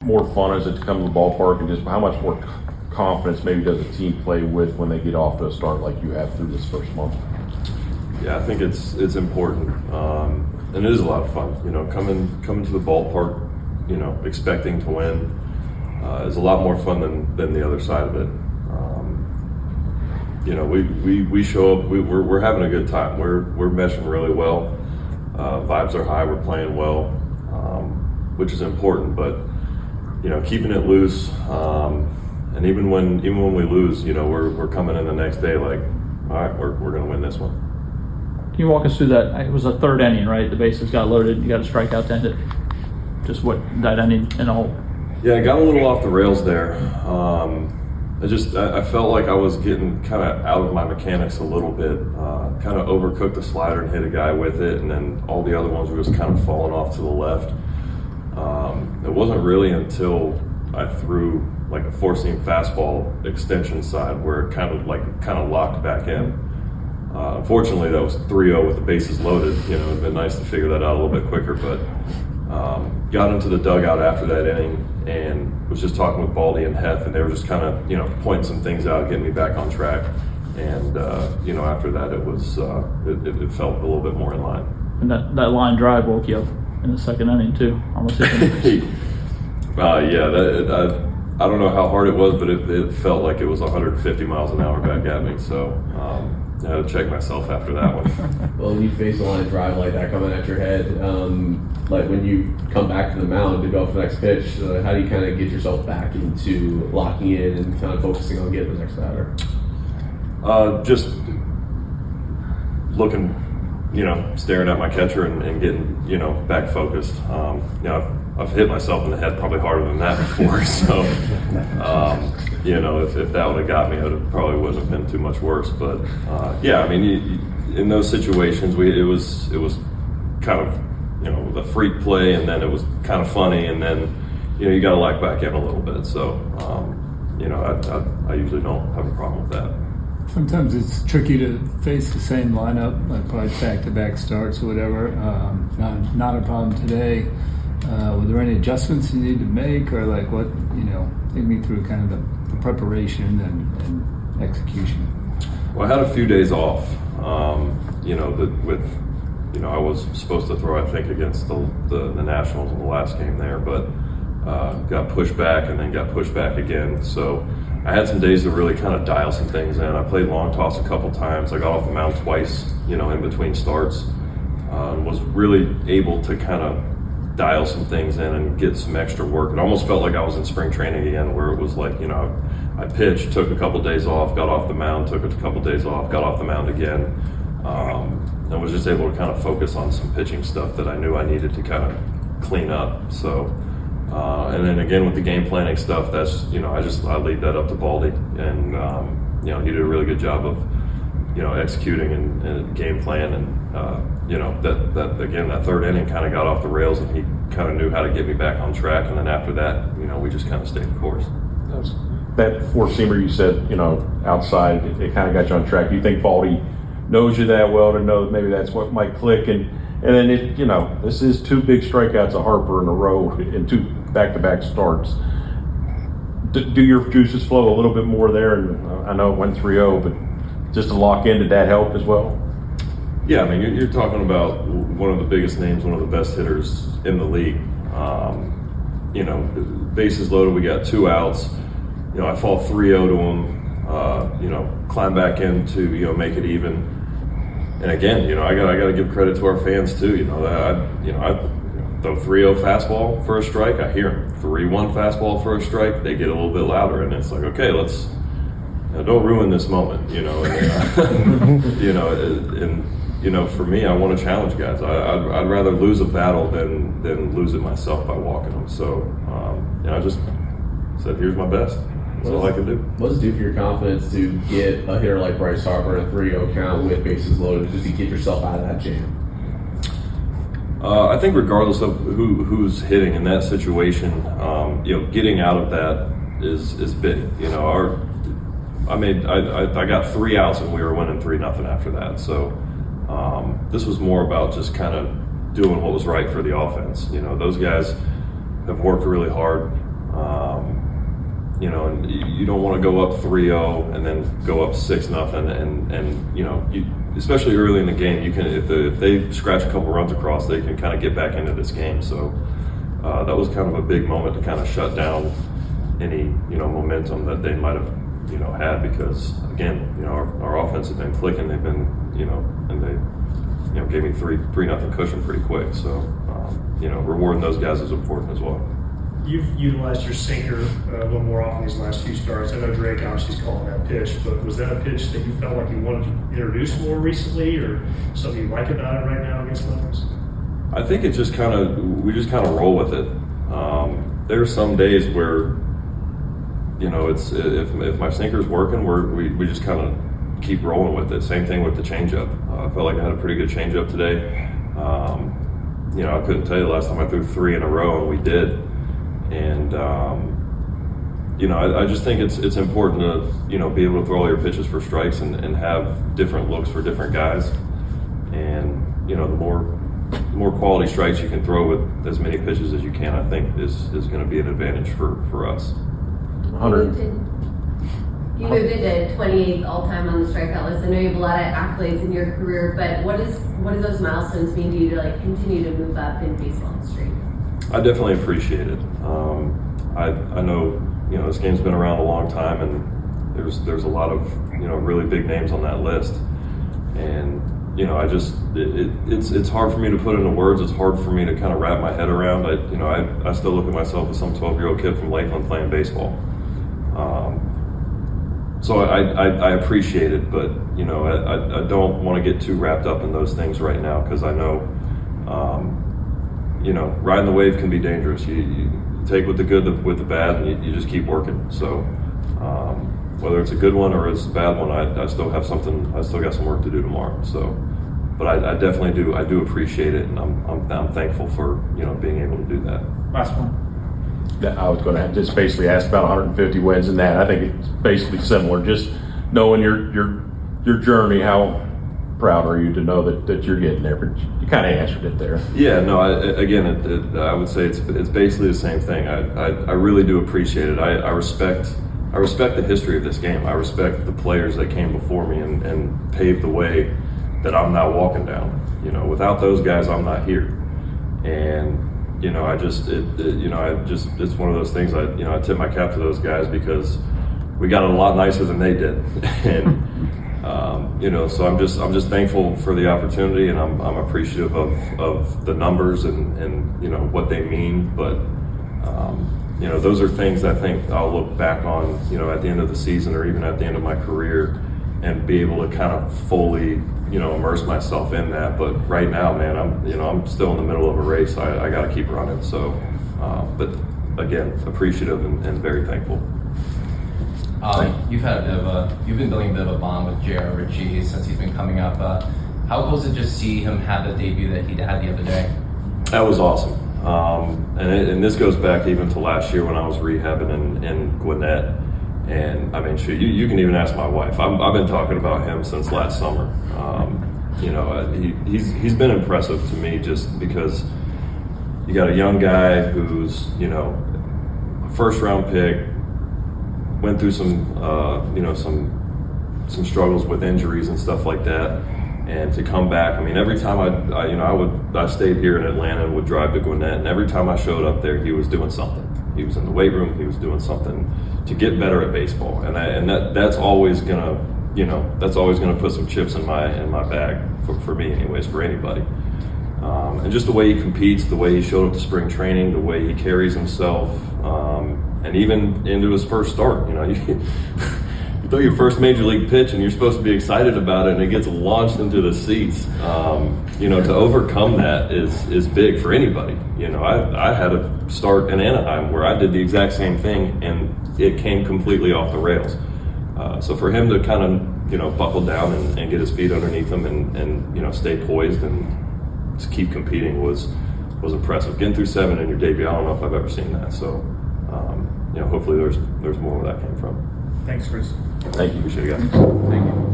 more fun is it to come to the ballpark, and just how much more confidence maybe does a team play with when they get off to a start like you have through this first month? Yeah, I think it's important, and it is a lot of fun. Coming to the ballpark, expecting to win is a lot more fun than the other side of it. We show up, we're having a good time. We're meshing really well. Vibes are high. We're playing well, which is important. But keeping it loose, and even when we lose, we're coming in the next day like, all right, we're going to win this one. Can you walk us through that? It was a third inning, right? The bases got loaded. You got a strikeout to end it. Just what that inning in a whole. Yeah, I got a little off the rails there. I felt like I was getting kind of out of my mechanics a little bit. Kind of overcooked the slider and hit a guy with it, and then all the other ones were just kind of falling off to the left. It wasn't really until I threw like a four-seam fastball extension side where it kind of locked back in. Unfortunately, that was 3-0 with the bases loaded. It'd been nice to figure that out a little bit quicker, but got into the dugout after that inning and was just talking with Baldy and Hef, and they were just kind of pointing some things out, getting me back on track. And after that, it was it felt a little bit more in line. And that line drive woke you up in the second inning too, almost hit I don't know how hard it was, but it felt like it was 150 miles an hour back at me. So I had to check myself after that one. Well, when you face a line drive like that coming at your head, like when you come back to the mound to go for the next pitch, how do you kind of get yourself back into locking in and kind of focusing on getting the next batter? Just looking, staring at my catcher and getting, back focused. I've hit myself in the head probably harder than that before. So, if that would have got me, it probably wouldn't have been too much worse. But in those situations, it was kind of, a freak play, and then it was kind of funny, and then, you got to lock back in a little bit. So, I usually don't have a problem with that. Sometimes it's tricky to face the same lineup, like probably back-to-back starts or whatever. Not a problem today. Were there any adjustments you need to make, or like what, take me through kind of the preparation and execution? Well, I had a few days off, I was supposed to throw, I think, against the Nationals in the last game there, but got pushed back and then got pushed back again. So I had some days to really kind of dial some things in. I played long toss a couple times. I got off the mound twice, in between starts. Was really able to kind of dial some things in and get some extra work. It almost felt like I was in spring training again, where it was like, I pitched, took a couple days off, got off the mound, took a couple days off, got off the mound again. And was just able to kind of focus on some pitching stuff that I knew I needed to kind of clean up. So, and then again with the game planning stuff, that's, I leave that up to Baldy, and he did a really good job of, executing and game plan, and that third inning kind of got off the rails, and he kind of knew how to get me back on track. And then after that, we just kind of stayed the course. That four-seamer you said, outside, it kind of got you on track. Do you think Baldy knows you that well to know that maybe that's what might click? And then this is two big strikeouts of Harper in a row in two back-to-back starts. Do your juices flow a little bit more there? And I know it went 3-0, but just to lock in, did that help as well? Yeah, I mean, you're talking about one of the biggest names, one of the best hitters in the league. Bases loaded, we got 2 outs. I fall 3-0 to him. Climb back in to make it even. And again, I got to give credit to our fans too. I throw 3-0 fastball for a strike, I hear them. 3-1 fastball for a strike, they get a little bit louder, and it's like, okay, let's don't ruin this moment. For me, I want to challenge guys. I'd rather lose a battle than lose it myself by walking them. So, I just said, here's my best. That's all I can do. What does it do for your confidence to get a hitter like Bryce Harper in a 3-0 count with bases loaded, just to get yourself out of that jam? I think regardless of who's hitting in that situation, getting out of that is big. I got 3 outs and we were winning 3-0 after that. So this was more about just kind of doing what was right for the offense. Those guys have worked really hard. and you don't want to go up 3-0 and then go up 6-0, and especially early in the game, you can if they scratch a couple runs across, they can kind of get back into this game. So that was kind of a big moment to kind of shut down any momentum that they might have had, because again, our offense has been clicking. They've been and they gave me 3-0 cushion pretty quick. So rewarding those guys is important as well. You've utilized your sinker a little more often these last few starts. I know Drake obviously is calling that pitch, but was that a pitch that you felt like you wanted to introduce more recently, or something you like about it right now against Memphis? I think we just kind of roll with it. There are some days where it's if my sinker's working, we just kind of keep rolling with it. Same thing with the changeup. I felt like I had a pretty good changeup today. I couldn't tell you the last time I threw 3 in a row, and we did. And I just think it's important to be able to throw all your pitches for strikes and have different looks for different guys. And the more quality strikes you can throw with as many pitches as you can, I think is going to be an advantage for us. 100. You moved into 28th all-time on the strikeout list. I know you have a lot of accolades in your career, but what do those milestones mean to you to continue to move up in baseball history? I definitely appreciate it. I know this game's been around a long time, and there's a lot of really big names on that list, and it's hard for me to put into words. It's hard for me to kind of wrap my head around. I still look at myself as some 12-year-old kid from Lakeland playing baseball. So I appreciate it, but I don't want to get too wrapped up in those things right now, because I know riding the wave can be dangerous. You take with the good with the bad, and you just keep working. So whether it's a good one or it's a bad one, I still have something. I still got some work to do tomorrow. So, but I definitely do. I do appreciate it, and I'm thankful for being able to do that. Last one. I was going to just basically ask about 150 wins and that. I think it's basically similar. Just knowing your journey, how proud are you to know that you're getting there? But you kind of answered it there. Yeah, no. I would say it's basically the same thing. I really do appreciate it. I respect the history of this game. I respect the players that came before me and paved the way that I'm now walking down. Without those guys, I'm not here. And it's one of those things. I tip my cap to those guys, because we got it a lot nicer than they did. And so I'm just thankful for the opportunity, and I'm appreciative of the numbers and what they mean. But those are things I think I'll look back on at the end of the season, or even at the end of my career, and be able to kind of fully immerse myself in that. But right now, man, I'm still in the middle of a race. I got to keep running. So, but again, appreciative and very thankful. You've been building a bit of a bond with J.R. Ritchie since he's been coming up. How cool is it just see him have the debut that he had the other day? That was awesome. And this goes back even to last year when I was rehabbing in Gwinnett. And I mean, shoot, you can even ask my wife. I've been talking about him since last summer. He's been impressive to me, just because you got a young guy who's a first-round pick, went through some struggles with injuries and stuff like that, and to come back. I mean, every time I stayed here in Atlanta and would drive to Gwinnett, and every time I showed up there, he was doing something. He was in the weight room. He was doing something to get better at baseball, and that's always gonna put some chips in my bag for me, anyways, for anybody. And just the way he competes, the way he showed up to spring training, the way he carries himself, and even into his first start. You throw your first major league pitch and you're supposed to be excited about it, and it gets launched into the seats. To overcome that is big for anybody. I had a start in Anaheim where I did the exact same thing, and it came completely off the rails. So for him to kind of buckle down and get his feet underneath him and stay poised and just keep competing was impressive. Getting through 7 in your debut, I don't know if I've ever seen that. So hopefully there's more where that came from. Thanks, Chris. Thank you. Appreciate it, guys. Thank you.